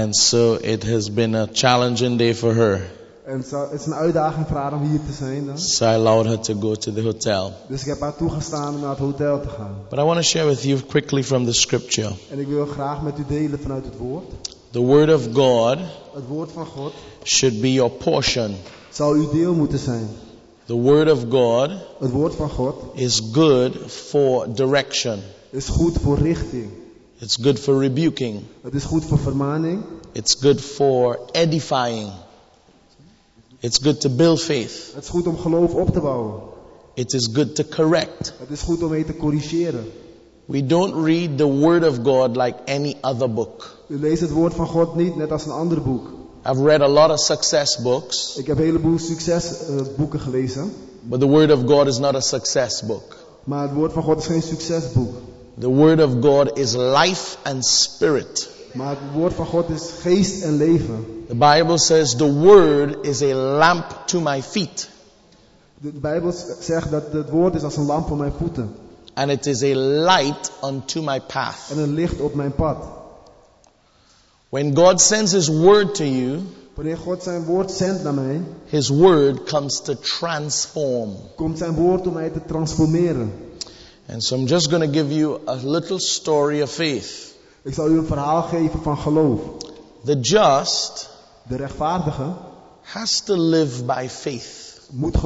And so it has been a challenging day for her. En het is een uitdaging voor haar om hier te zijn dan. So I allowed her to go to the hotel. Dus ik heb haar toegestaan om naar het hotel te gaan. But I want to share with you quickly from the scripture. En ik wil graag met u delen vanuit het woord. The word of God Het woord van God should be your portion. zal uw deel moeten zijn. The word of God Het woord van God is good for direction. is goed voor richting. It's good for rebuking. Het is goed voor vermaning. It's good for edifying. It's good to build faith. Het is goed om geloof op te bouwen. It is good to correct. Het is goed om mee te corrigeren. We don't read the word of God like any other book. U leest het woord van God niet net als een ander boek. I've read a lot of success books, Ik heb een heleboel succesboeken gelezen. but the word of God is not a success book. Maar het woord van God is geen succesboek. The word of God is life and spirit. Maar het woord van God is geest en leven. The Bible says the word is a lamp to my feet, De Bijbel zegt dat het woord is als een lamp voor mijn voeten. and it is a light unto my path. En een licht op mijn pad. When God sends His word to you, Wanneer God zijn woord zendt naar mij, His word comes to transform. komt zijn woord om mij te transformeren. And so I'm just going to give you a little story of faith. Ik zal u een verhaal geven van geloof. The just De rechtvaardige has to live by faith.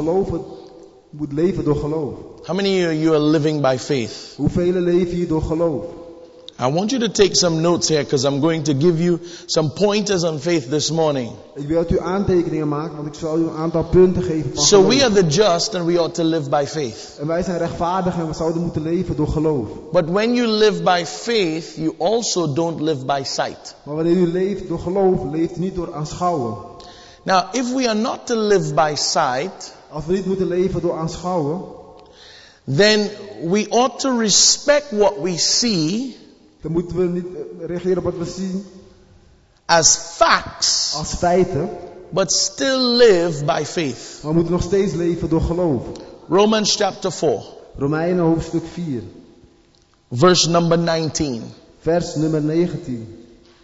moet leven door geloof. How many of you are living by faith? Hoeveel leven hier door geloof? I want you to take some notes here because I'm going to give you some pointers on faith this morning. Ik wil dat u aantekeningen maakt, want ik zal u een aantal punten geven van So geloof. we are the just and we ought to live by faith. En wij zijn rechtvaardig en we zouden moeten leven door geloof. But when you live by faith, you also don't live by sight. Maar wanneer u leeft door geloof, leeft u niet door aanschouwen. Now, if we are not to live by sight, Als we niet moeten leven door aanschouwen, then we ought to respect what we see dan moeten we niet reageren op wat we zien as facts, als feiten. but still live by faith. Maar we moeten nog steeds leven door geloof. Romans chapter 4, Romeinen hoofdstuk 4, verse number 19. vers nummer 19.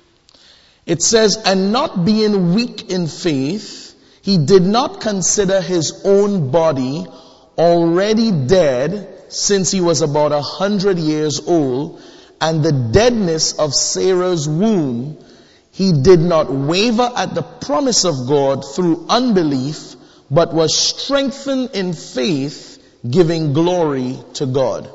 It says, and not being weak in faith, he did not consider his own body already dead since he was about 100 years old, and the deadness of Sarah's womb. He did not waver at the promise of God through unbelief, but was strengthened in faith, giving glory to God.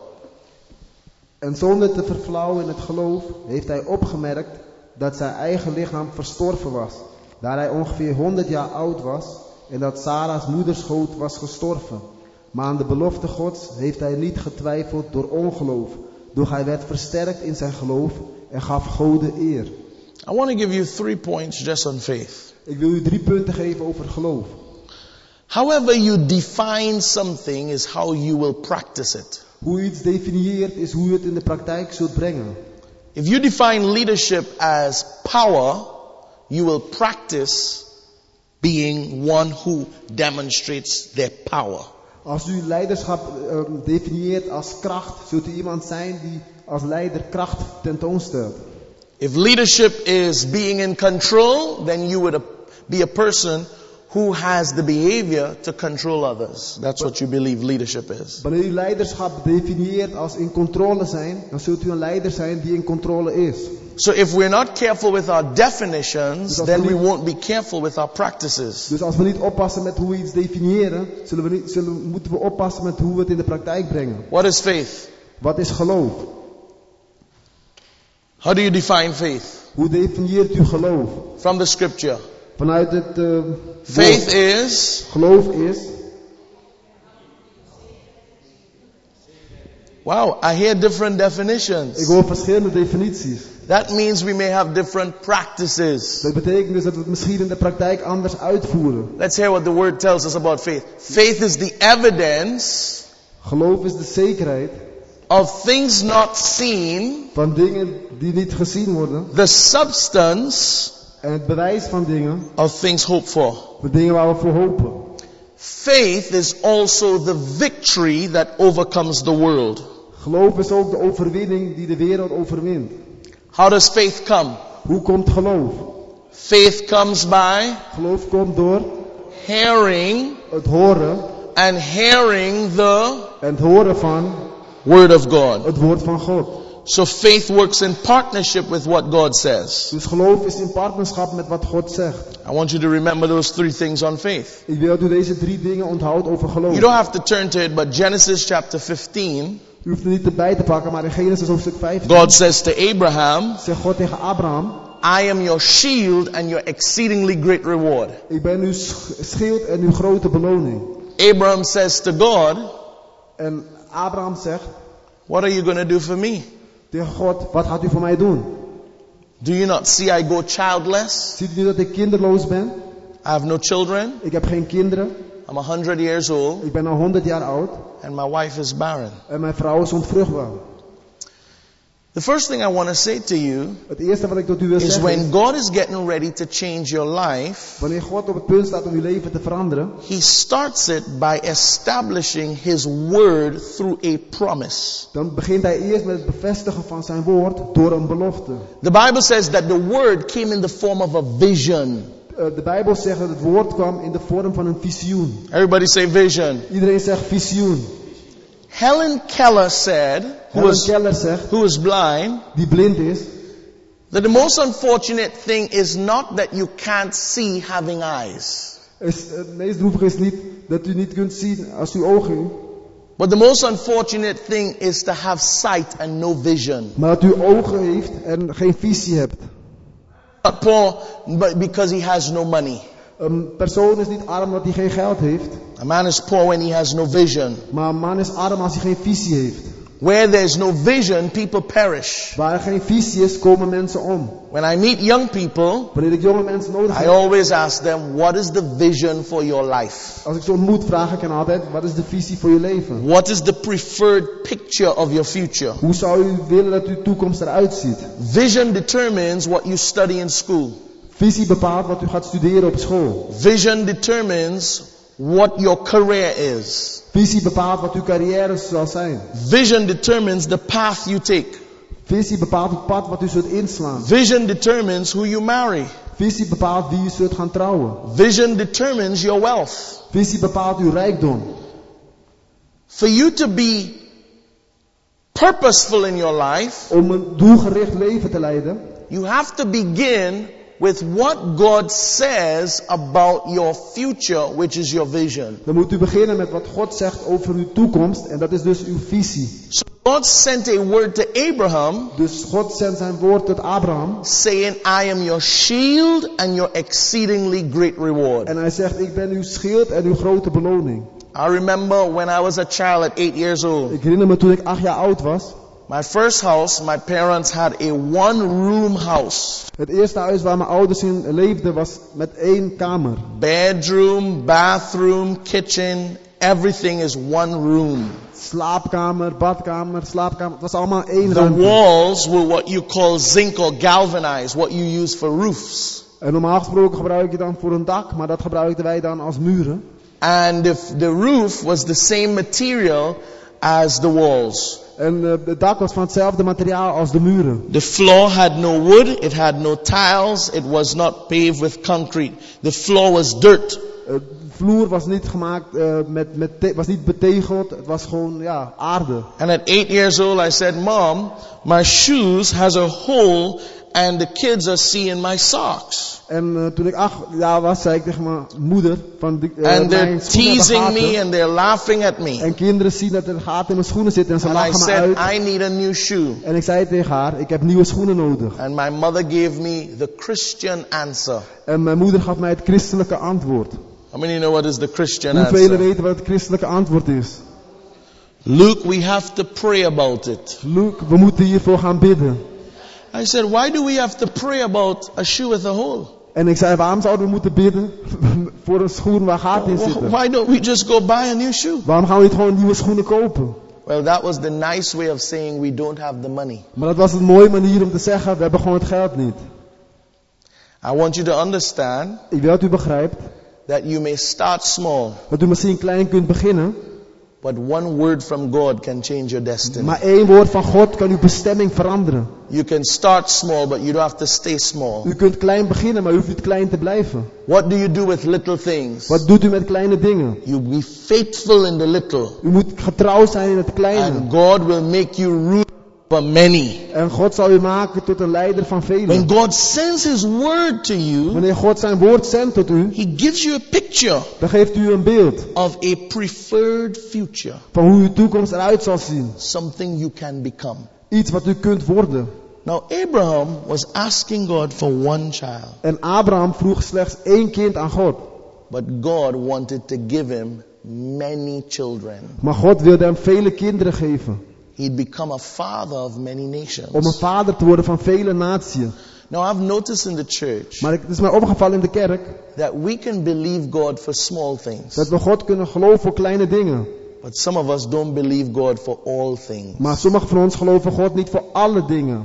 En zonder te verflauwen in het geloof heeft hij opgemerkt dat zijn eigen lichaam verstorven was, daar hij ongeveer 100 jaar oud was en dat Sarah's moederschoot was gestorven. Maar aan de belofte Gods heeft hij niet getwijfeld door ongeloof, doch hij werd versterkt in zijn geloof en gaf God de eer. I want to give you 3 points just on faith. Ik wil u 3 punten geven over geloof. However you define something is how you will practice it. Hoe u iets definieert is hoe u het in de praktijk zult brengen. If you define leadership as power, you will practice being one who demonstrates their power. Als u leiderschap definieert als kracht, zult u iemand zijn die als leider kracht tentoonstelt. If leadership is being in control, then you would be a person who has the behavior to control others. That's what you believe leadership is. Wanneer u leiderschap definieert als in controle zijn, dan zult u een leider zijn die in controle is. So if we're not careful with our definitions, then we won't be careful with our practices. Dus als we niet oppassen met hoe we iets definiëren, moeten we oppassen met hoe we het in de praktijk brengen. What is faith? Wat is geloof? How do you define faith? Hoe definieert u geloof? From the scripture. Vanuit het Faith woord. is... Geloof is... Wow, I hear different definitions. Ik hoor verschillende definities. That means we may have different practices. Dat betekent dus dat we het misschien in de praktijk anders uitvoeren. Let's hear what the word tells us about faith. Faith is the evidence Geloof is de zekerheid of things not seen, van dingen die niet gezien worden. the substance En het bewijs van dingen, of things hoped for. van dingen waar we voor hopen. Faith is also the victory that overcomes the world. Geloof is ook de overwinning die de wereld overwint. How does faith come? Hoe komt geloof? Faith comes by Geloof komt door hearing het horen and hearing the en het horen van Word of God. het woord van God. So faith works in partnership with what God says. Dus geloof is in partnerschap met wat God zegt. I want you to remember those 3 things on faith. Ik wil dat u deze 3 dingen onthoudt over geloof. You don't have to turn to it, but Genesis chapter 15, U hoeft er niet erbij te pakken, maar in Genesis hoofdstuk 15 God says to Abraham, zegt God tegen Abraham: I am your shield and your exceedingly great reward. ik ben uw schild en uw grote beloning. Abraham says to God, En Abraham zegt what are you going to do for me? tegen God: wat gaat u voor mij doen? Do you not see I go childless? Ziet u niet dat ik kinderloos ben? I have no children. Ik heb geen kinderen. I'm 100 years old Ik ben al 100 jaar oud. and my wife is barren. En mijn vrouw is ontvruchtbaar. The first thing I want to say to you Het eerste wat ik tot u wil is zeggen when is, God is getting ready to change your life, wanneer God op het punt staat om uw leven te veranderen, He starts it by establishing His word through a promise. dan begint hij eerst met het bevestigen van zijn woord door een belofte. The Bible says that the word came in the form of a vision. De Bijbel zegt dat het woord kwam in de vorm van een visioen. Everybody say vision. Iedereen zegt visioen. Helen Keller said, Helen Keller zegt, who is blind, die blind is, that the most unfortunate thing is not that you can't see having eyes. het meest droevige is niet dat u niet kunt zien als uw ogen, But the most unfortunate thing is to have sight and no vision. maar dat u ogen heeft en geen visie hebt. Not poor but because he has no money. Een persoon is niet arm omdat hij geen geld heeft, A man is poor when he has no vision. maar een man is arm als hij geen visie heeft. Where there's no vision, people perish. Waar er geen visie is, komen mensen om. When I meet young people, Wanneer ik jonge mensen nodig I heb, always ask them, what is the vision for your life? als ik ze ontmoet, vraag ik hen altijd: wat is de visie voor je leven? What is the preferred picture of your future? Hoe zou u willen dat uw toekomst eruit ziet? Vision determines what you study in school. Visie bepaalt wat u gaat studeren op school. Vision determines what your career is. Visie bepaalt wat uw carrière zal zijn. Vision determines the path you take. Visie bepaalt het pad wat u zult inslaan. Vision determines who you marry. Visie bepaalt wie u zult gaan trouwen. Vision determines your wealth. Visie bepaalt uw rijkdom. For you to be purposeful in your life, Om een doelgericht leven te leiden, you have to begin with what God says about your future, which is your vision. dan moet u beginnen met wat God zegt over uw toekomst. En dat is dus uw visie. So God sent a word to Abraham Dus God zendt zijn woord tot Abraham. saying, I am your shield and your exceedingly great reward. En hij zegt: ik ben uw schild en uw grote beloning. I remember when I was a child at 8 years old. Ik herinner me toen ik 8 jaar oud was. My first house, my parents had a one-room house. Het eerste huis waar mijn ouders in leefden was met 1 kamer. Bedroom, bathroom, kitchen, everything is one room. Slaapkamer, badkamer, slaapkamer. Het was allemaal 1 The ruimte. walls were what you call zinc or galvanized, what you use for roofs. En normaal gesproken gebruik je dan voor een dak, maar dat gebruikten wij dan als muren. And the roof was the same material as the walls. En het dak was van hetzelfde materiaal als de muren. The floor had no wood, it had no tiles, it was not paved with concrete. The floor was dirt. De vloer was niet gemaakt was niet betegeld, het was gewoon aarde. And at 8 years old I said, Mom, my shoes has a hole and the kids are seeing my socks. En toen ik 8 jaar was, zei ik tegen mijn moeder van And mijn they're schoenen hebben teasing gaten. me and they're laughing at me. En kinderen zien dat er gaten in mijn schoenen zitten en ze And I lachen me said, uit. I need a new shoe. En ik zei tegen haar: ik heb nieuwe schoenen nodig. And my mother gave me the Christian answer. En mijn moeder gaf mij het christelijke antwoord. How many know what is the Christian Hoeveel answer? weten wat het christelijke antwoord is? Luke, we have to pray about it. Luke, we moeten hiervoor gaan bidden. I said, why do we have to pray about a shoe with a hole? En ik zei: waarom zouden we moeten bidden voor een schoen waar gaten in zitten? Why don't we just go buy a new shoe? Waarom gaan we niet gewoon nieuwe schoenen kopen? Well, that was the nice way of saying we don't have the money. Maar dat was een mooie manier om te zeggen: we hebben gewoon het geld niet. I want you to understand Ik wil dat u begrijpt that you may start small, dat u misschien klein kunt beginnen, But one word from God can change your destiny. Maar 1 woord van God kan uw bestemming veranderen. You can start small, but you don't have to stay small. U kunt klein beginnen, maar u hoeft niet klein te blijven. What do you do with little things? Wat doet u met kleine dingen? You be faithful in the little. U moet getrouw zijn in het kleine. And God will make you ruler over many. En God zal u maken tot een leider van velen. When God sends His word to you, Wanneer God zijn woord zendt tot u, He gives you a picture dan geeft u een beeld of a preferred future. van hoe uw toekomst eruit zal zien. Something you can become. Iets wat u kunt worden. Now Abraham was asking God for one child. En Abraham vroeg slechts 1 kind aan God. But God wanted to give him many children. Maar God wilde hem vele kinderen geven. He'd become a father of many nations. Om een vader te worden van vele naties. Now I've noticed in the church Maar het is mij opgevallen in de kerk that we can believe God for small things. dat we God kunnen geloven voor kleine dingen. But some of us don't believe God for all things. Maar sommigen van ons geloven God niet voor alle dingen.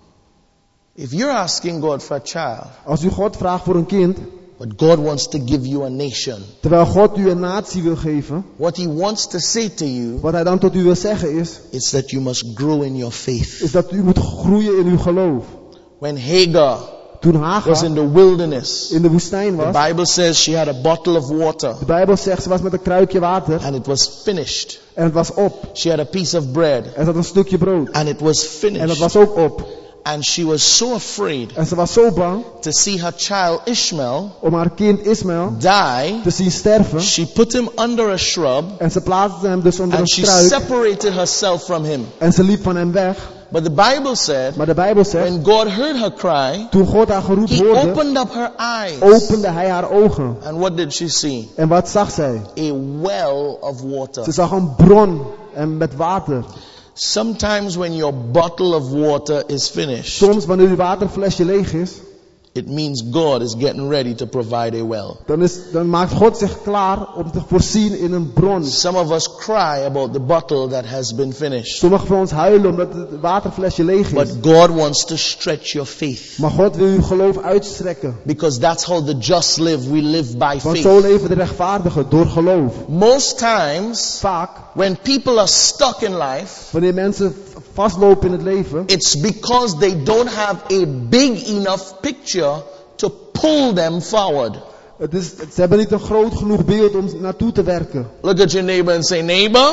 If you're asking God for a child, Als u God vraagt voor een kind, but God wants to give you a nation, terwijl God u een natie wil geven, what He wants to say to you wat hij dan tot u wil zeggen is that you must grow in your faith. is dat u moet groeien in uw geloof. When Hagar Toen was Hagar in the wilderness, in de woestijn the was, Bible says she had a bottle of water de Bijbel zegt ze was met een kruikje water and it was finished. en het was op. She had a piece of bread En ze had een stukje brood and it was en het finished. was ook op. And she was so afraid En ze was zo bang to see her child Ishmael om haar kind Ismaël die. te zien sterven. She put him under a shrub En ze plaatste hem dus onder een and she struik separated herself from him. en ze liep van hem weg. But the Bible said Maar de Bijbel zegt, when God heard her cry, toen God haar geroep He hoorde, opened up her eyes. opende hij haar ogen. And what did she see? En wat zag zij? A well of water. Ze zag een bron en met water. Sometimes when your bottle of water is finished, Soms wanneer uw waterflesje leeg is, it means God is getting ready to provide a well. dan maakt God zich klaar om te voorzien in een bron. Some of us cry about the bottle that has been finished. Sommigen van ons huilen omdat het waterflesje leeg But is. God wants to stretch your faith. Maar God wil uw geloof uitstrekken. Because that's how the just live. We live by Want zo faith. leven de rechtvaardigen door geloof. Most times, Vaak, when people are stuck in life, wanneer mensen vastlopen in het leven, it's because they don't have a big enough picture to pull them forward. ze hebben niet een groot genoeg beeld om naartoe te werken. Look at your neighbor and say, neighbor,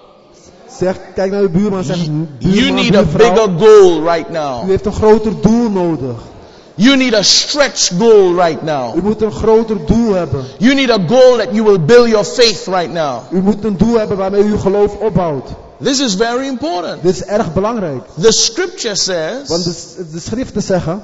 Kijk naar uw buurman en zeg, you buurman, need a buurvrouw, bigger goal right now. u heeft een groter doel nodig. You need a stretch goal right now. U moet een groter doel hebben. You need a goal that you will build your faith right now. U moet een doel hebben waarmee u uw geloof opbouwt. This is very important. Dit is erg belangrijk. The scripture says, Want de schriften zeggen,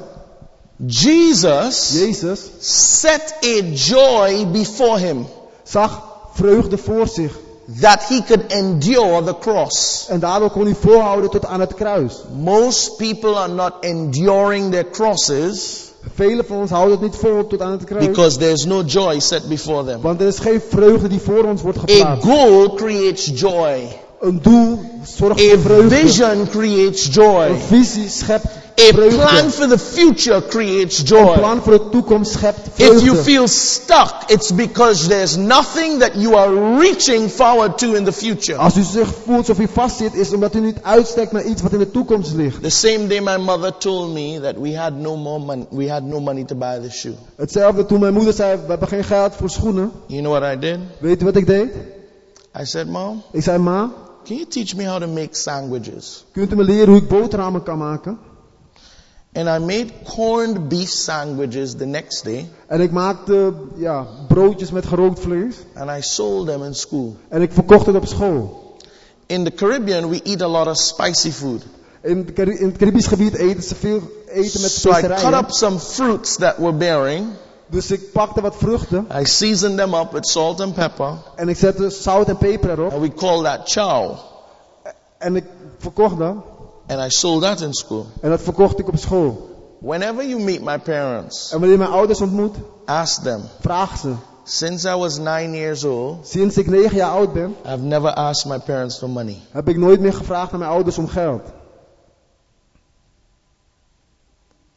Jesus Jezus set a joy before him zag vreugde voor zich. that he could endure the cross. En daardoor kon hij volhouden tot aan het kruis. Most people are not enduring their crosses Velen van ons houden het niet vol tot aan het kruis. because there's no joy set before them. Want er is geen vreugde die voor ons wordt A geplaatst. goal creates joy. Een doel zorgt A voor vreugde. vision creates joy. Een visie schept A vreugde. plan for the future creates Een joy. plan voor de toekomst schept If you vreugde. feel stuck, it's because there's nothing that you are reaching forward to in the future. Als u zich voelt alsof u vastzit, is het omdat u niet uitstekt naar iets wat in de toekomst ligt. The same day my mother told me that we had no money to buy the shoe. Hetzelfde toen mijn moeder zei, we hebben geen geld voor schoenen. You know what I did? Weet u wat ik deed? I said, Mom, Ik zei, ma, can you teach me how to make sandwiches? kunt u me leren hoe ik boterhammen kan maken? And I made corned beef sandwiches the next day. En ik maakte broodjes met gerookt vlees. And I sold them in school. En ik verkocht het op school. In the Caribbean, we eat a lot of spicy food. In het Caribisch gebied eten ze veel eten met So I cut specerijen. up some fruits that were bearing. Dus ik pakte wat vruchten. I seasoned them up with salt and pepper. En ik zette zout en peper erop. And we call that chow. En ik verkocht dat. And I sold that in school. En dat verkocht ik op school. Whenever you meet my parents, En wanneer mijn ouders ontmoet, ask them. vraag ze. Since I was 9 years old, Sinds ik 9 jaar oud ben, I've never asked my parents for money. heb ik nooit meer gevraagd aan mijn ouders om geld.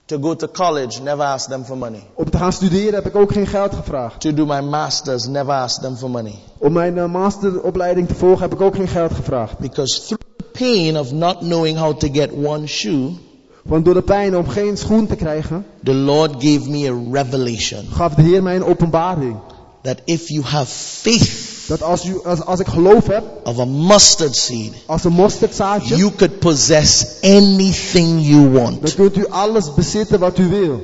To go to college, never asked them for money. Om te gaan studeren heb ik ook geen geld gevraagd. To do my masters, never asked them for money. Om mijn masteropleiding te volgen heb ik ook geen geld gevraagd. Because through the pain of not knowing how to get one shoe, Want door de pijn om geen schoen te krijgen, the Lord gave me a revelation gaf de Heer mij een openbaring. that if you have faith Dat als ik geloof heb, of a mustard seed, als een mosterdzaadje, you could possess anything you dan want. kunt u alles bezitten wat u wil.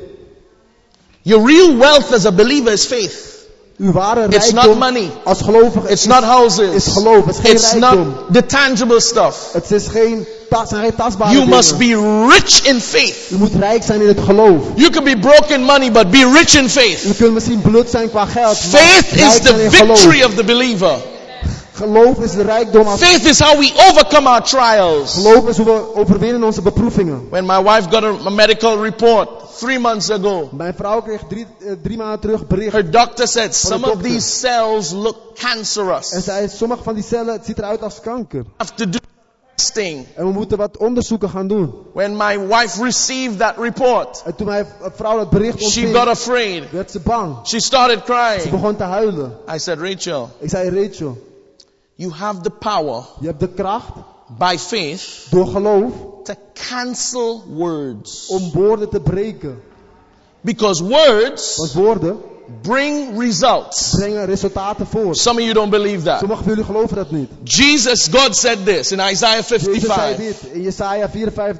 Your real wealth as a believer is faith. Uw ware It's not rijkdom money. als gelovige It's not is houses. geloof. Het is geen It's rijkdom. not the tangible stuff. Het is geen tastbare You dingen. must be rich in faith. U moet rijk zijn in het geloof. You could be broke in money, but be rich in faith. U kunt misschien blut zijn qua geld. maar Faith is rijk the zijn in geloof. victory of the believer. Geloof is de rijkdom. Faith is how we overcome our trials. Geloof is hoe we overwinnen onze beproevingen. When my wife got a medical report 3 months ago, Mijn vrouw kreeg drie maanden terug bericht. her doctor said some of dokter. these cells look En cancerous. zei, sommige van die cellen, het ziet eruit als kanker. Have to do testing. En we moeten wat onderzoeken gaan doen. When my wife received that report, En toen mijn vrouw dat bericht she ontving, got afraid. werd ze bang. She started Ze crying. begon te huilen. I said, Rachel, Ik zei, Rachel, you have the power je hebt de kracht by faith door geloof to cancel words. om woorden te breken. Because words Want woorden bring results. brengen resultaten voort. Some of you don't believe that. Sommigen van jullie geloven dat niet. Jesus, God said this in Isaiah Jezus zei 55. dit in Jesaja 54.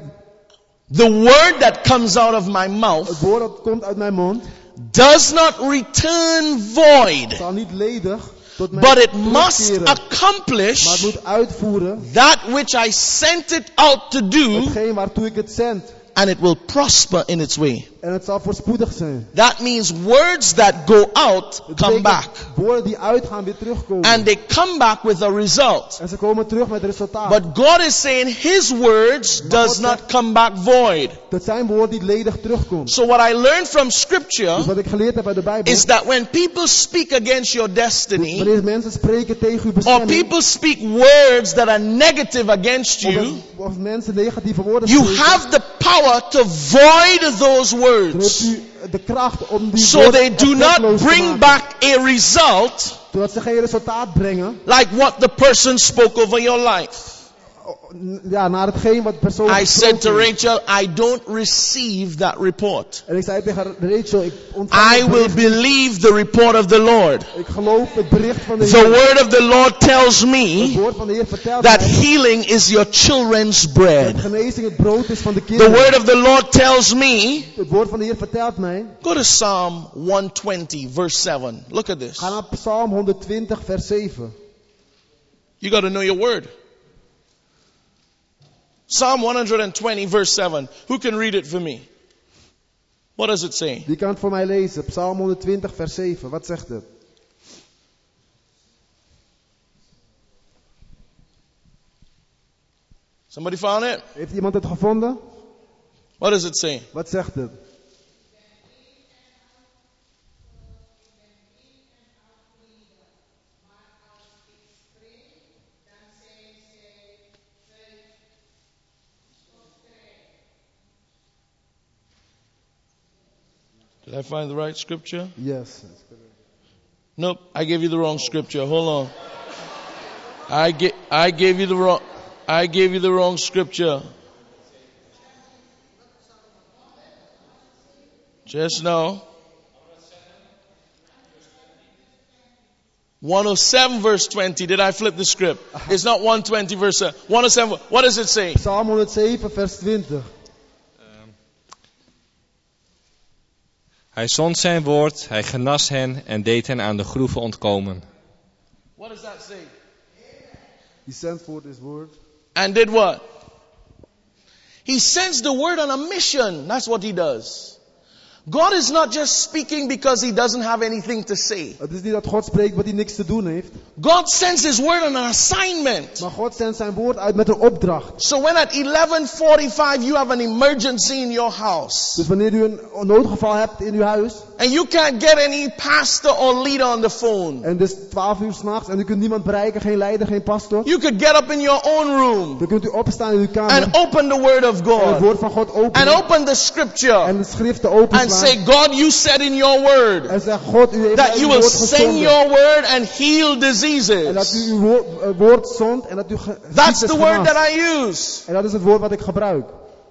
The word that comes out of my mouth Het woord dat komt uit mijn mond does not return void, zal niet ledig tot mij but it must terugkeren. Maar het accomplish moet uitvoeren that which I sent it out to do, hetgeen waartoe ik het zend. and it will prosper in its way. En het zal voorspoedig zijn. That means words that go out Het come betekent back. woorden die uitgaan weer terugkomen. And they come back with a result. En ze komen terug met resultaat. But God is saying His words does not come back void. Dat zijn woorden die ledig terugkomen. So what I learned from Dus Scripture wat ik geleerd heb uit de Bijbel. is that when people speak against your destiny, Wanneer mensen spreken tegen uw or bestemming. people speak words that are negative against you, Of mensen negatieve woorden you spreken. have the power to void those Dan words, heeft u de kracht om die so woorden they do not effectloos te bring maken. back a result Zodat ze geen resultaat brengen. like what the person spoke over your life. Ja, naar hetgeen wat de persoon I said to gesproken heeft. Rachel, I don't receive that report. En ik zei tegen Rachel, ik ontvang I het will bericht. believe the report of the Lord. Ik geloof het bericht van de The Heer. word of the Lord tells Het me woord van de Heer vertelt that mij healing is your children's dat bread. genezing het brood is van de The kinderen. word of the Lord tells me, Het woord van de Heer vertelt mij. go to Psalm 120 verse 7. Look at this. Ga naar Psalm 120 vers 7. You got to know your word. Psalm 120 verse 7. Who can read it for me? What does it say? Die kan het voor mij lezen. Psalm 120 vers 7. Wat zegt het? Somebody found it? Heeft iemand het gevonden? What does it say? Wat zegt het? Did I find the right scripture? Yes. Nope, I gave you the wrong scripture. Hold on. I gave you the wrong scripture. Just now. 107 verse 20. Did I flip the script? It's not 120 verse 107. What does it say? Psalm 107 vers 20. Hij zond zijn woord, hij genas hen en deed hen aan de groeven ontkomen. What does that say? He sent forth his word. And did what? He sends the word on a mission. That's what he does. God is not just speaking because he doesn't have anything to say. Het is niet dat God spreekt wat hij niks te doen heeft. God sends his word on an assignment. Maar God zendt zijn woord uit met een opdracht. So when at 11:45 you have an emergency in your house, Dus wanneer u een noodgeval hebt in uw huis. and you can't get any pastor or leader on the phone, En het is 12 uur 's nachts en u kunt niemand bereiken. Geen leider, geen pastor. you could get up in your own room Dan kunt u opstaan in uw kamer. and open the word of En het God woord van God and openen. open the scripture En de schriften and openslaan. say, God, you said in your word En zeg, God, u heeft that mij you uw will woord send gezonden. your word and heal En dat u diseases. uw woord zond en dat u That's ziektes the word genast. that I use. En dat is het woord wat ik gebruik.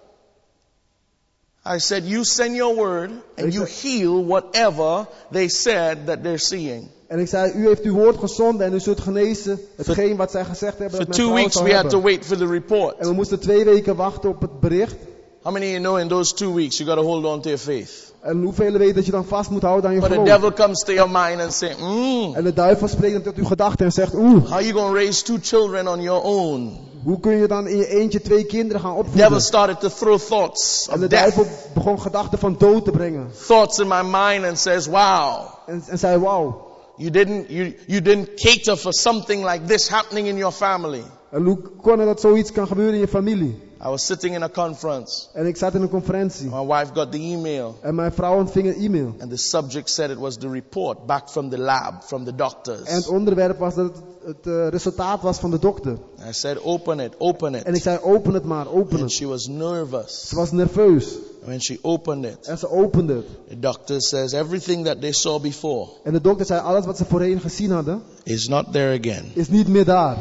I said, you send your word and you heal whatever they said that they're seeing. En ik zei, u heeft uw woord gezonden en u zult genezen hetgeen wat zij gezegd hebben. For Dat 2 mijn vrouw weeks zou we had to hebben. wait for the report. En we moesten 2 weken wachten op het bericht. How many of you know in those 2 weeks you got to hold on to your faith? En hoeveel weten dat je dan vast moet houden aan je But the geloof. devil comes to your mind and say, En de duivel spreekt tot uw gedachten en zegt, how how you going to raise 2 children on your own? hoe kun je dan in je eentje 2 kinderen gaan The devil opvoeden? started to throw thoughts En de of death, duivel begon gedachten van dood te brengen. thoughts in my mind and says, wow, En zei, wauw. you didn't cater for something like this happening in your family. En hoe kon het dat zoiets kan gebeuren in je familie? I was sitting in a conference. En ik zat in een conferentie. My wife got the email. En mijn vrouw ontving een e-mail. And the subject said it was the report back from the lab, from the En doctors. het onderwerp was dat het resultaat was van de dokter. I said, open it, open En ik it. zei, open het maar, open And het. she was nervous. Ze was nerveus. When she opened it, En ze opende het. the doctor says everything that they saw before En de dokter zei, alles wat ze voorheen gezien hadden, is not there again. is niet meer daar.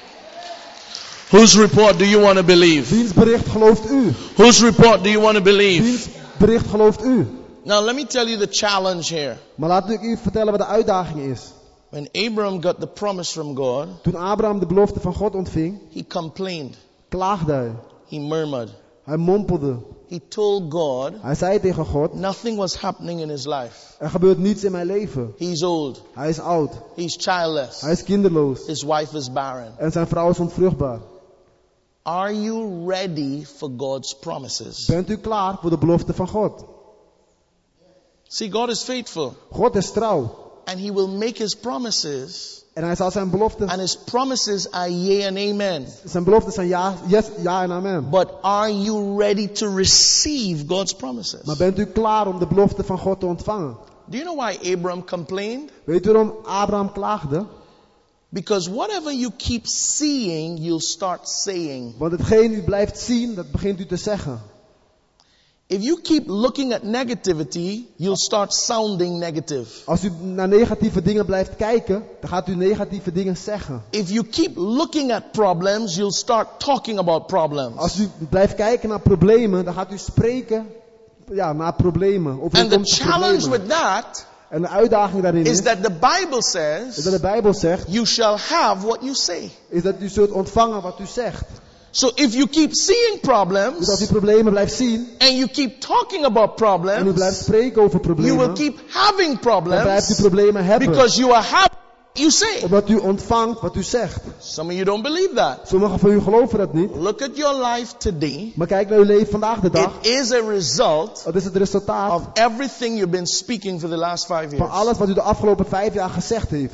Whose report do you want to believe? Wiens bericht gelooft u? Whose report do you want to believe? Wiens bericht gelooft u? Now let me tell you the challenge here. Maar laat ik u vertellen wat de uitdaging is. When Abraham got the promise from God, Toen Abraham de belofte van God ontving, he complained. klaagde hij. He murmured. Hij mompelde. He told God Hij zei tegen God, nothing was happening in his life. er gebeurt niets in mijn leven. He's old. Hij is oud. He's childless. Hij is kinderloos. His wife is barren. En zijn vrouw is onvruchtbaar. Are you ready for God's promises? Bent u klaar voor de belofte van God? See, God is faithful. God is trouw. And he will make his promises. En hij zal zijn beloften, And his promises are yea and amen. zijn beloften zijn ja, yes, ja en amen. But are you ready to receive God's promises? Maar bent u klaar om de belofte van God te ontvangen? Do you know why Abraham complained? Weet u waarom Abraham klaagde? Because whatever you keep seeing, you'll start saying. Want hetgeen u blijft zien, dat begint u te zeggen. If you keep looking at negativity, you'll start sounding negative. Als u naar negatieve dingen blijft kijken, dan gaat u negatieve dingen zeggen. If you keep looking at problems, you'll start talking about problems. Als u blijft kijken naar problemen, dan gaat u spreken naar problemen. Of And the challenge with that En de uitdaging daarin is is that the Bible dat says de Bijbel zegt, you shall have what you say. is dat u zult ontvangen wat u zegt. So if you keep seeing Dus als problems u problemen blijft zien and you keep talking about en u blijft problems, spreken over you will problemen, keep having dan blijft u problems problemen hebben. because you are having what you say. Omdat u ontvangt wat u zegt. Some of you don't believe that. Sommigen van u geloven dat niet. Look at your life today. Maar kijk naar uw leven vandaag de dag. It is a result Dat is het resultaat of everything you've been speaking for the last 5 van years. alles wat u de afgelopen 5 jaar gezegd heeft.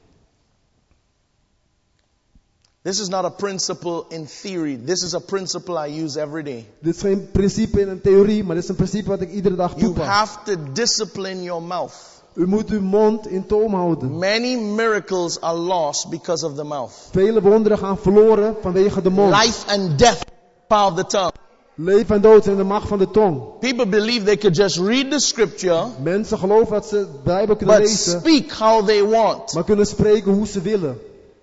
This is not a principle in theory. This is a principle I use every day. Dit is geen principe in een theorie, maar dit is een principe wat ik iedere dag You toepas. have to discipline your mouth. U moet uw mond in toom houden. Many miracles are lost because of the mouth. Vele wonderen gaan verloren vanwege de mond. Life and death, power of the tongue. Leven en dood zijn in de macht van de tong. People believe they could just read the scripture, Mensen geloven dat ze de Bijbel kunnen but lezen, speak how they want. maar kunnen spreken hoe ze willen.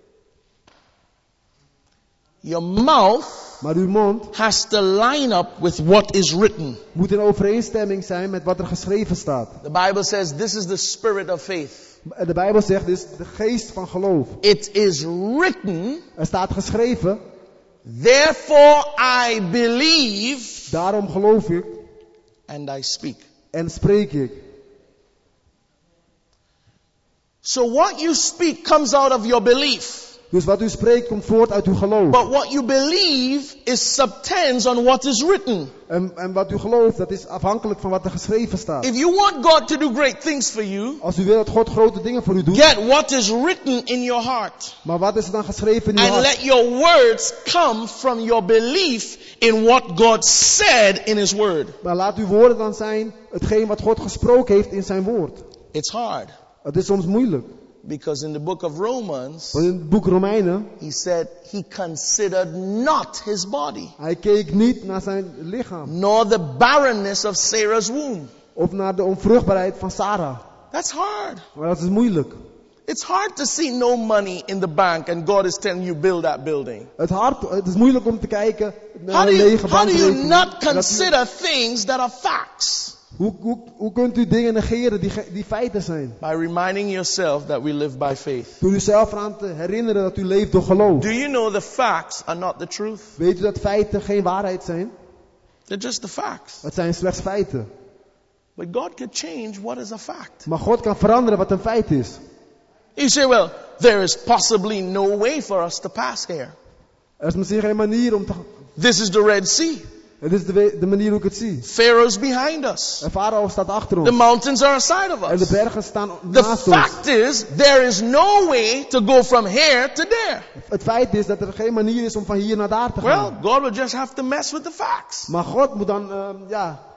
Your mouth Maar uw mond has to line up with what is written. moet in overeenstemming zijn met wat er geschreven staat. The Bible says this is the spirit of faith. En de Bijbel zegt dus de geest van geloof. It is written, Er staat geschreven, therefore I believe daarom geloof ik and I speak. en spreek ik. So what you speak comes out of your belief. Dus wat u spreekt komt voort uit uw geloof. But what you believe is subtends on what is written. En wat u gelooft, dat is afhankelijk van wat er geschreven staat. If you want God to do great things for you, Als u wil dat God grote dingen voor u doet, get what is written in your heart. maar wat is er dan geschreven in uw And hart? let your words come from your belief in what God said in His Word. Maar laat uw woorden dan zijn hetgeen wat God gesproken heeft in zijn woord. It's hard. Het is soms moeilijk. Because in the book of Romans, Want in het boek Romeinen, he said he considered not his body, hij keek niet naar zijn lichaam. nor the barrenness of Sarah's womb. Of naar de onvruchtbaarheid van Sarah. That's hard. Maar dat is moeilijk. It's hard to see no money in the bank and God is telling you build that building. Het is moeilijk om te kijken naar How do een you, lege how do you bankrekening. not Dat u- consider things that are facts? Hoe kunt u dingen negeren die feiten zijn? By reminding yourself that we live by faith. Door uzelf eraan te herinneren dat u leeft door geloof. Do you know the facts are not the truth? Weet u dat feiten geen waarheid zijn? They're just the facts. Het zijn slechts feiten. But God can change what is a fact. Maar God kan veranderen wat een feit is. You say, well, there is possibly no way for us to pass here. Er is misschien geen manier om te... This is the Red Sea. Het is de manier hoe ik het zie. Pharaoh's behind us. En Farao staat achter The ons. mountains are aside of En de us. bergen staan The naast ons. fact is, there is no way to go from here to there. Het feit is dat er geen manier is om van hier naar daar te Well, gaan. God will just have to mess with the facts. Maar God moet dan And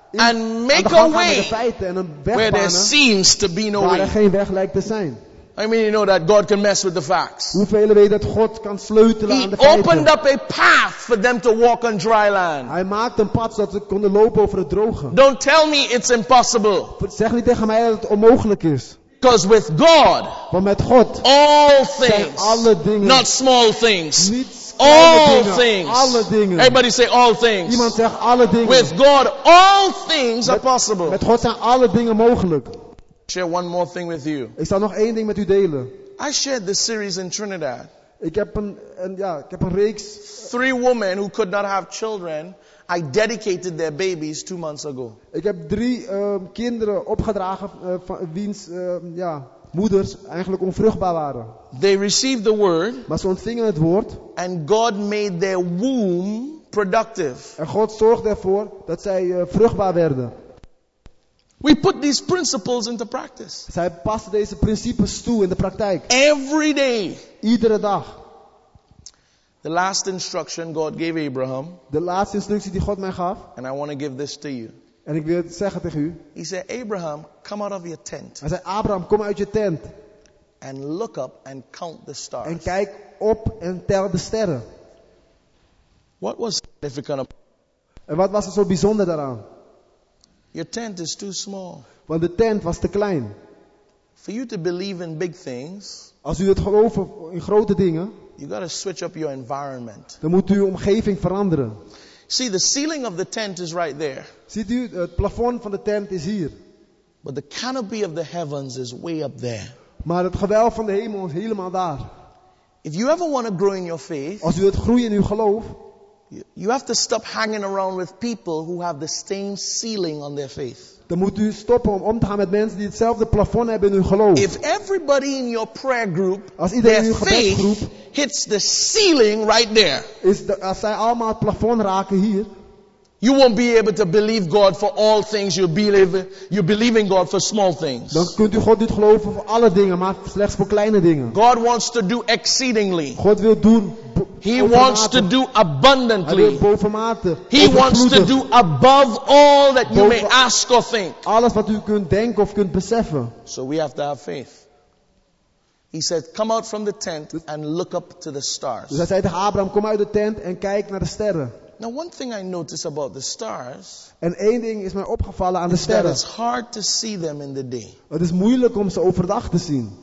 aan make de a gang gaan met way de feiten en een weg where there banen seems to be no waar er way. geen weg lijkt te zijn. I mean, you know that God can mess with the facts. Hoeveel weten dat God kan sleutelen aan de He opened feiten? up a path for them to walk on dry land. Hij maakt een pad zodat ze konden lopen over het droge. Don't tell me it's impossible. Zeg niet tegen mij dat het onmogelijk is. Because with God, Want met God all zijn things, alle dingen, not small things, niet all kleine dingen, things. alle dingen. Everybody say all things. Iemand zegt alle dingen. With God, all things are possible. Met God zijn alle dingen mogelijk. Share one more thing with you. Ik zal nog één ding met u delen. I shared this series in Trinidad. Ik heb een reeks. 3 women who could not have children, I dedicated their babies 2 months ago. Ik heb 3 kinderen opgedragen van wiens moeders eigenlijk onvruchtbaar waren. They received the word Maar ze ontvingen het woord. and God made their womb productive. En God zorgde ervoor dat zij vruchtbaar werden. We put these principles into practice. Zij pasten deze principes toe in de praktijk. Every day. Iedere dag. The last instruction God gave Abraham, De laatste instructie die God mij gaf. and I want to give this to you. En ik wil het zeggen tegen u. He said, Abraham, come out of your tent Hij zei, Abraham, kom uit je tent. and look up and count the En stars. kijk op en tel de sterren. What was significant about En wat was er zo bijzonder daaraan? your tent is too small. Want de tent was te klein. For you to believe in big things, Als u het gelooft in grote dingen, you got to switch up your environment. dan moet u uw omgeving veranderen. See, the ceiling of the tent is right there, Ziet u, het plafond van de tent is hier. but the canopy of the heavens is way up there. Maar het gewelf van de hemel is helemaal daar. If you ever want to grow in your faith, Als u wilt groeien in uw geloof, you have to stop hanging around with people who have the same ceiling on their faith. dan moet u stoppen om te gaan met mensen die hetzelfde plafond hebben in hun geloof. If everybody in your prayer group, Als iedereen in their uw faith gebedsgroep hits the ceiling right there, als zij allemaal het plafond raken hier, you won't be able to believe God for all things. You believe in God for small things. dan kunt u God niet geloven voor alle dingen, maar slechts voor kleine dingen. God wants to do exceedingly. God wil doen He wants to do Hij wil abundantly. bovenmate. He wants to overvloedig. do above all that you may Boven- ask or think. Alles wat u kunt denken of kunt beseffen. So we have to have faith. He said, come out from the tent and look up to the Dus stars. hij zei tegen Abraham, kom uit de tent en kijk naar de sterren. Now one thing I notice about the stars En één ding is mij opgevallen aan de is that sterren. it's hard to see them in the day. Het is moeilijk om ze overdag te zien.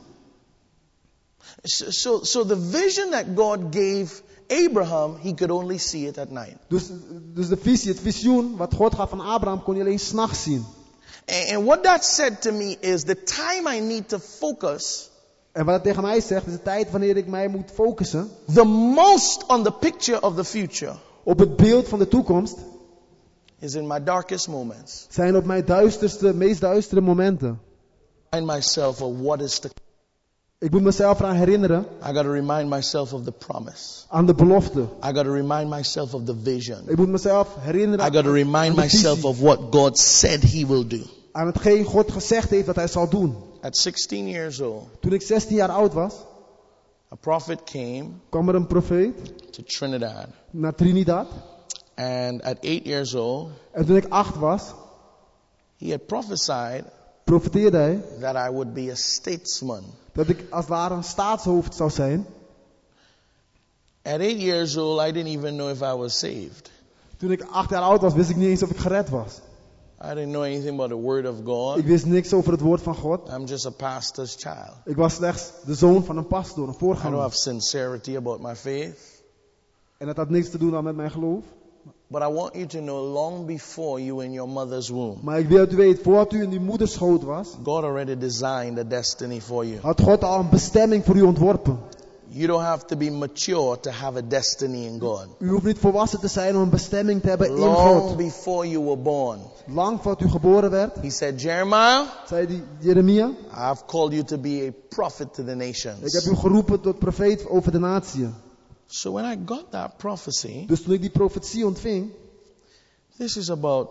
So the vision that God gave Abraham, he could only see it at night. Dus de visie, het visioen wat God gaf aan Abraham kon je alleen 's nachts zien. And what that said to me is the time I need to focus En wat het tegen mij zegt is de tijd wanneer ik mij moet focussen the most on the picture of the future op het beeld van de toekomst. is in my darkest moments. Zijn op mijn meest duistere momenten. Find myself of what is to come. Ik moet mezelf eraan herinneren, I got to remind myself of the promise. aan de belofte. I got to remind myself of the vision. Ik moet mezelf herinneren I got to aan remind de myself visie. of what God said He will do. Aan hetgeen God gezegd heeft dat hij zal doen. At 16 years old, Toen ik 16 jaar oud was, a prophet came kwam er een profeet to Trinidad. naar Trinidad. And at 8 years old, En toen ik 8 was, he had prophesied profeteerde hij that I would be a statesman. dat ik als het ware een staatshoofd zou zijn. At 8 years old, I didn't even know if I was saved. Toen ik 8 jaar oud was, wist ik niet eens of ik gered was. I didn't know anything about the Word of God. Ik wist niks over het woord van God. I'm just a pastor's child. Ik was slechts de zoon van een pastoor, een I don't voorganger. have sincerity about my faith. En dat had niks te doen dan met mijn geloof. But I want you to know, long before you in your mother's womb, Maar ik wil dat u weet, voordat u in uw moederschoot was, God already designed a destiny for you. had God al een bestemming voor u ontworpen. You don't have to be mature to have a destiny in God. U hoeft niet volwassen te zijn om een bestemming te hebben in Long God. before you were born, Lang voordat u geboren werd, He said, Jeremiah, zei die Jeremia, I've called you to be a prophet to the ik heb nations. u geroepen tot profeet over de natie. So when I got that prophecy, Dus toen ik die profetie ontving, this is about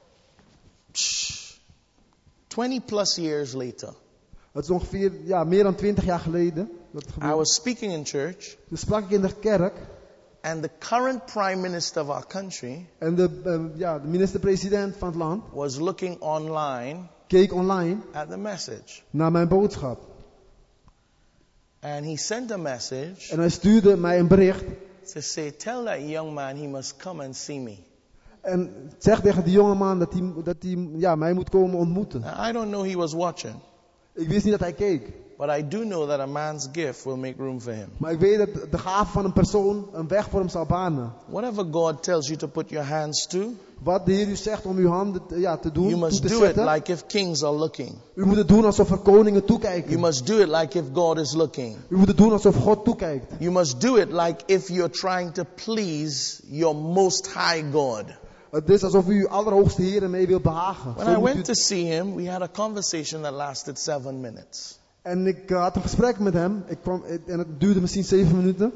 20 plus years later. het is ongeveer meer dan 20 jaar geleden dat het I gebeurde. was speaking in church, Toen sprak ik in de kerk and the current prime minister of our country en de minister-president van het land was looking online keek online at the message. naar mijn boodschap. And he sent a message En hij stuurde mij een bericht to say, tell that young man he must come and see me. en zegt tegen die jongeman dat hij mij moet komen ontmoeten. Now, I don't know he was watching, Ik wist niet dat hij keek. but I do know that a man's gift will make room for him. Maar ik weet dat de gave van een persoon een weg voor hem zal banen. Whatever God tells you to put your hands to, Wat de Heer u zegt om uw handen te doen, you toe must te do it zetten. like if kings are looking. U moet het doen alsof er koningen You toekijken. must do it like if God is looking. U moet het doen alsof God toekijkt. You must do it like if you're trying to please your most high God. Het is alsof u uw allerhoogste Heer ermee wil behagen. When Zo I moet went u- to see him, we had a conversation that lasted 7 minutes. En ik had een gesprek met hem. En het duurde misschien 7 minuten.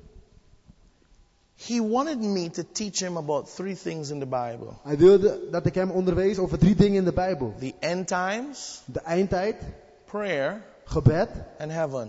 He wanted me to teach him about 3 things in the Bible. Hij wilde dat ik hem onderwees over 3 dingen in de Bijbel. The end times, De eindtijd, prayer, gebed and heaven.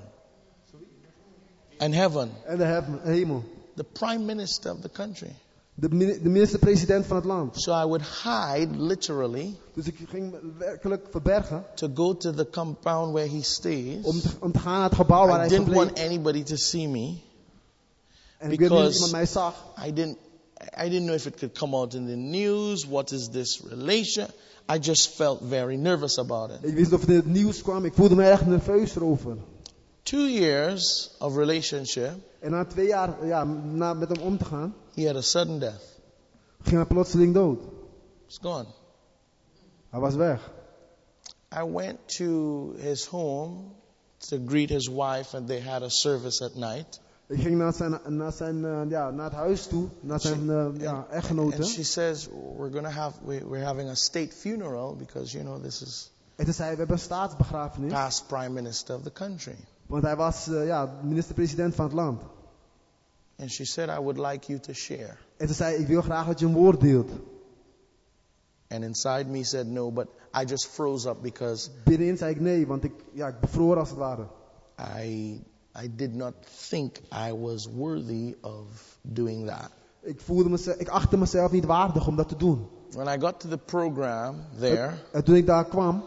And heaven. en de hemel. The prime minister of the country. De minister-president van het land. So I would hide, literally, Dus ik ging me werkelijk verbergen to go to the compound where he stays. om te gaan naar het gebouw waar I hij didn't verbleef. want anybody to see me. En ik wilde niet dat because- iemand mij zag. I didn't know if it could come out in the news. What is this relation? I just felt very nervous about it. Ik wist niet of het in het nieuws kwam. Ik voelde me erg nerveus erover. 2 years of relationship, En na 2 jaar met hem om te gaan, he had a sudden death. ging hij plotseling dood. It's gone. Hij was weg. I went to his home to greet his wife, and they had a service at night. Ik ging naar het huis toe, naar zijn echtgenote. And she says, we're having a state funeral because, you know, this is En toen zei hij, we hebben een staatsbegrafenis. past prime minister of the country. Want hij was minister-president van het land. And she said, I would like you to share. En toen zei hij, ik wil graag dat je een woord deelt. And inside me said no, but I just froze up because Binnenin zei ik nee, want ik bevroor als het ware. I did not think I was worthy of doing that. Ik achtte mezelf niet waardig om dat te doen. When I got to the program there, En toen ik daar kwam,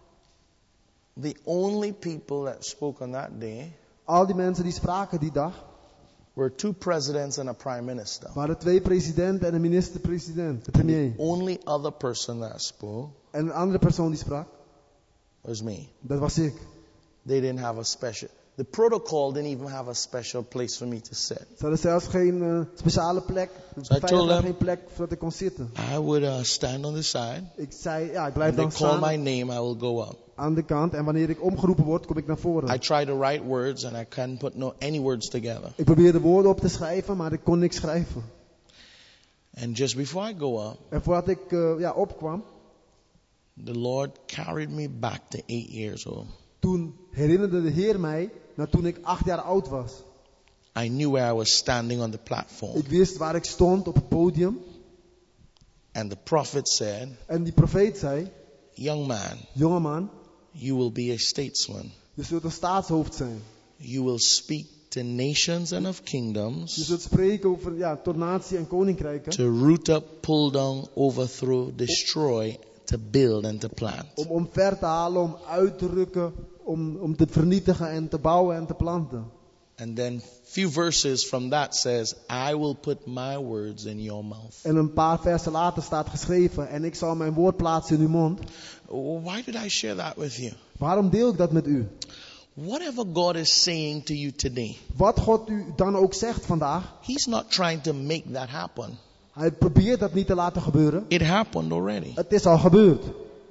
the only people that spoke on that day al die mensen die spraken die dag, were 2 presidents and a prime minister. waren 2 presidenten en een minister-president, de premier. Only other person that spoke En een andere persoon die sprak, was me. dat was ik. They didn't have a special. The protocol didn't even have a special place for me to sit. Ze hadden zelfs geen speciale plek. So I told them- Geen plek zodat ik kon zitten. I would stand on the side. Ik zei, ik blijf When they dan call my staan name, I will go up. aan de kant. En wanneer ik omgeroepen word, kom ik naar voren. I try to write words and I can't put any words together. Ik probeerde woorden op te schrijven, maar ik kon niks schrijven. And just before I go up, En voordat ik opkwam, the Lord carried me back to 8 years old. Toen herinnerde de Heer mij naar toen ik 8 jaar oud was. I knew where I was standing on the platform. Ik wist waar ik stond op het podium. And the prophet said, En die profeet zei, young man, jongeman, you will be a statesman. je zult een staatshoofd zijn. You will speak to nations and of Je kingdoms, zult spreken over tot natie en koninkrijken. to root up, pull down, overthrow, destroy, to build and to plant. Om omver te halen, om uit te rukken, om te vernietigen en te bouwen en te planten. And then few verses from that says, I will put my words in your mouth. En een paar versen later staat geschreven, en ik zal mijn woord plaatsen in uw mond. Why did I share that with you? Waarom deel ik dat met u? Whatever God is saying to you today, Wat God u dan ook zegt vandaag, He's not trying to make that happen. hij probeert dat niet te laten gebeuren. It happened already. Het is al gebeurd.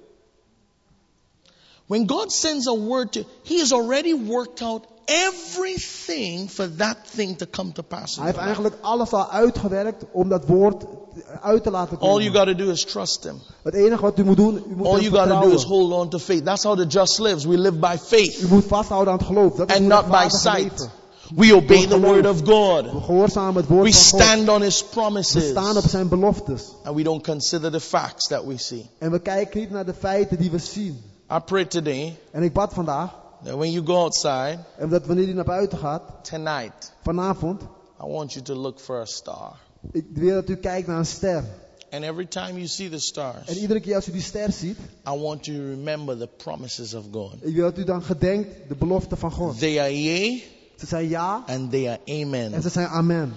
When God sends a word to, He has already worked out everything for that thing to come to pass. Hij heeft eigenlijk alles al uitgewerkt om dat woord uit te laten komen. All you got to do is trust Him. Het enige wat u moet doen, u moet All hem you got to do is vertrouwen. hold on to faith. That's how the just lives. We live by faith U moet vasthouden aan het geloof. Dat is and hoe not by rechtvaardigen sight. leven. We obey the Door word geloof. of God. We gehoorzamen het woord We van God. stand on His We promises. staan op zijn beloftes. And we don't consider the facts that we see. En we kijken niet naar de feiten die we zien. I pray today En ik bad vandaag, that when you go outside en dat wanneer u naar buiten gaat, tonight, vanavond, I want you to look for a star. ik wil dat u kijkt naar een ster. And every time you see the En stars, iedere keer als u die ster ziet, I want you to remember the promises of God. ik wil dat u dan gedenkt de belofte van God. They are yea Ze zijn ja and they are en amen. ze zijn amen.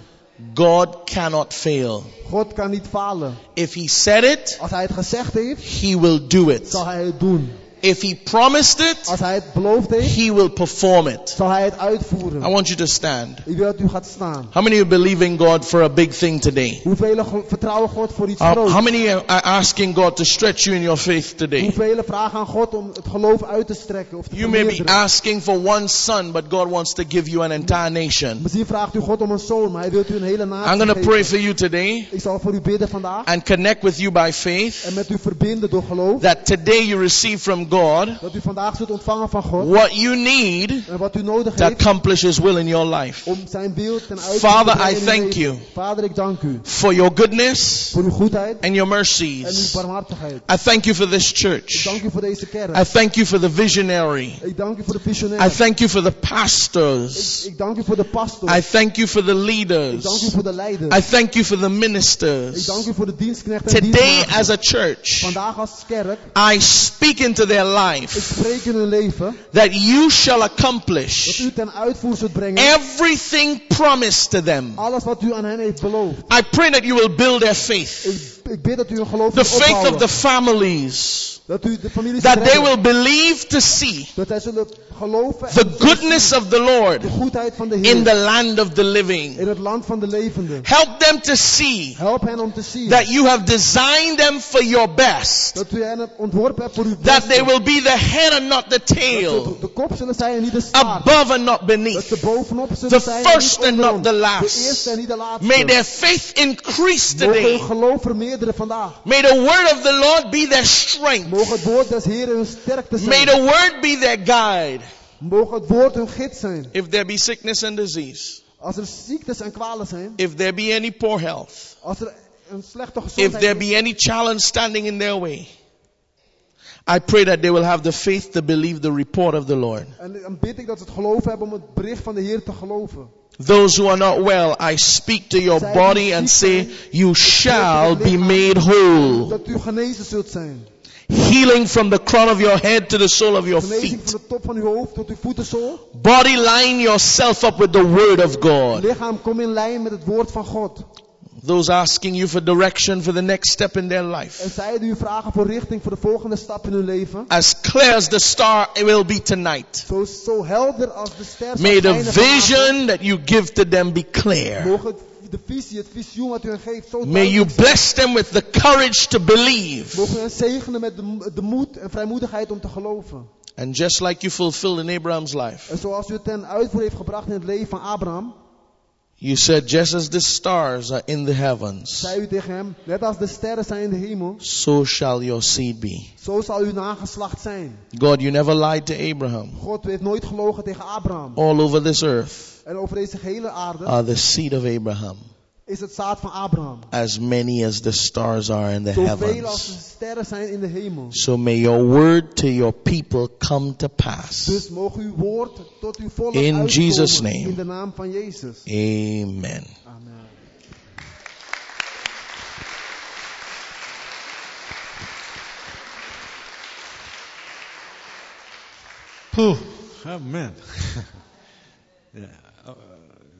God cannot fail. God kan niet falen. If He said it, Als hij het gezegd heeft, He will do it. zal hij het doen. If He promised it, Als hij het beloofd heeft, He will perform it. zal hij het I uitvoeren. want you to stand. Ik wil dat u gaat staan. How many of you believe in God for a big thing today? Hoeveel vertrouwen God voor iets How groots? many are asking God to stretch you in your faith today? Hoeveel vragen aan God om het geloof uit te strekken of te You may be vermeerderen? asking for one son, but God wants to give you an entire nation. Misschien vraagt u God om een zoon, maar hij wil u een hele I'm natie going to geven. pray for you today Ik zal voor u bidden vandaag and connect with you by faith en met u verbinden door geloof. that today you receive from God Dat u vandaag zult ontvangen van God. what you need En wat u nodig to heeft accomplish His will in your life. om zijn wil ten uitvoer Father, te brengen I in uw thank leven. you Vader, ik dank u for your goodness voor uw goedheid and your en uw mercies. barmhartigheid. I thank you for this Ik church. dank u voor deze kerk. I thank you for the visionary. Ik dank u voor de I visionair. thank you for the pastors. Ik dank u voor de pastor. I thank you for the Ik dank u leaders. voor de leiders. I thank you for the Ik ministers. dank u voor de dienstknechten en Today dienstmaagden. as a church, Vandaag als kerk, I speak into their ik life spreek in hun leven that you shall dat accomplish u ten uitvoer zult brengen everything promised to them. alles wat u aan hen heeft beloofd. I pray that you will build their faith, Ik bid dat u hun geloof the zult faith of opbouwen. the families, Dat u de familie zult that they redden. will believe to see Dat zij zullen geloven en the zullen goodness zien of the Lord de goedheid van de in Heer the land of the living. in het land van de levenden. Help them to see Help hen om te zien that you have designed them for your best, dat u hen ontworpen hebt voor uw that they beste. will be the head and not the Dat ze tail, de kop zullen zijn en niet de staart. above and not Dat beneath, ze bovenop zullen the zijn first en and niet not onderom. the De last. eerste en niet de laatste. May their faith increase Mogen hun today. geloof vermeerderen vandaag. May the word of the Lord be their strength. Mogen het woord des Heeren hun sterkte May zijn. the word be their guide. Mogen het woord hun gids zijn. If there be sickness and disease, Als er ziektes en kwalen zijn. if there be any poor health, Als er een slechte if there gezondheid is. be any challenge standing in their way, I pray that they will have the faith to believe the report of the Lord. En dan bid ik dat ze het geloof hebben om het bericht van de Heer te geloven. Those who are not well, I speak to your body and say, you shall be made whole. Dat u genezen zult zijn. Healing from the crown of your head to the sole of your Genezing feet. van de top van uw hoofd tot uw voetenzool. Body, line yourself up with the word of God. Lichaam, kom in lijn met het woord van God. Those asking you for direction for the next step in their En life. zij die u vragen voor richting voor de volgende stap in hun leven. As clear as the star it will be tonight. Zo helder als de ster zal May the schijnen vanavond. vision that you give to them be clear. Mogen de visie, het visioen wat u hen geeft, zo May you duidelijk zijn. bless them with the courage to believe. Mogen we hen zegenen met de moed en vrijmoedigheid om te geloven. And just like you fulfilled in Abraham's life, En zoals u het ten uitvoer heeft gebracht in het leven van Abraham. You said, just as the stars are in the heavens, Zei u tegen hem, net als de sterren zijn in de hemel, so shall your seed be. zo zal uw nageslacht zijn. God, you never lied to Abraham. God heeft nooit gelogen tegen Abraham. All over this earth En over deze hele aarde are the seed of Abraham, is het zaad van Abraham. as many as the stars are in the Zoveel als de heavens. sterren zijn in de hemel. So may your word to your people come to pass. Dus mogen uw woord tot uw volk In uitkomen. Jesus' name. In de naam van Jezus. Amen. Amen. Poeh, amen. Ja,